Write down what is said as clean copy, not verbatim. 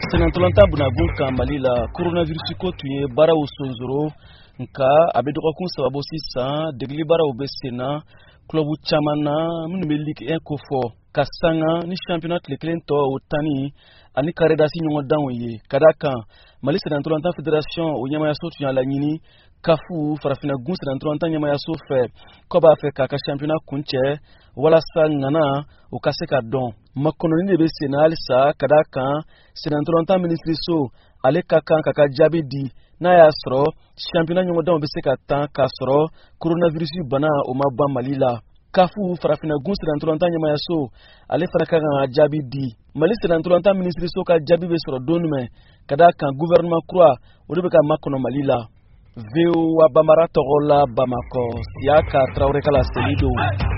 Senatolanta bunabunka Mali la coronavirus ko tuye bara usonzoro nka abedoka kun sababu sisa degli bara obesena club chamana minumelique enkofo kasanga ni championnat le klento utani ani karedasi nyongo danwe kadaka Mali Senatolanta fédération onyama ya sotu ya lanyini kafu farafina gun Senatolanta nyama ya sofe koba Afrika ka championnat kunche wala sangana ukaseka don makononi de besena alisa kadaka Senatolanta ministre so ale kaka jabidi na ya sro championnat nyongo dan beseka tan kasro coronavirus bana o mabba Malila kafu farafina gun Senatolanta nyama ya so ale faraka jabidi Mali Senatolanta ministre so ka jabi be sro donme kadaka gouvernement croix o de ka makono Malila Veo Abamara Togola Bamako Siaka Traoré Kala Selido